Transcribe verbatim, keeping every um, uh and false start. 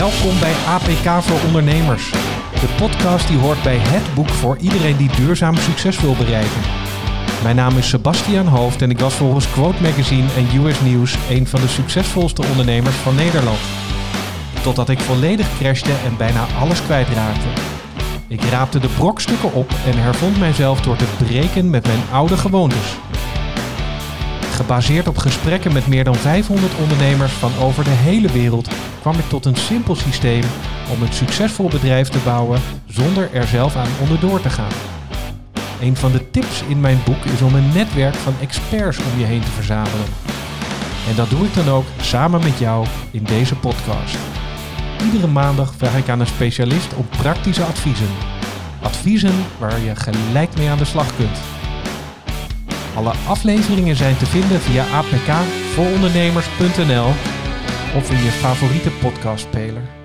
Welkom bij A P K voor Ondernemers. De podcast die hoort bij het boek voor iedereen die duurzaam succes wil bereiken. Mijn naam is Sebastian Hoofd en ik was volgens Quote Magazine en U S News een van de succesvolste ondernemers van Nederland. Totdat ik volledig crashte en bijna alles kwijtraakte. Ik raapte de brokstukken op en hervond mijzelf door te breken met mijn oude gewoontes. Gebaseerd op gesprekken met meer dan vijfhonderd ondernemers van over de hele wereld kwam ik tot een simpel systeem om een succesvol bedrijf te bouwen zonder er zelf aan onderdoor te gaan. Een van de tips in mijn boek is om een netwerk van experts om je heen te verzamelen. En dat doe ik dan ook samen met jou in deze podcast. Iedere maandag vraag ik aan een specialist om praktische adviezen. Adviezen waar je gelijk mee aan de slag kunt. Alle afleveringen zijn te vinden via a p k voor ondernemers punt n l of in je favoriete podcastspeler.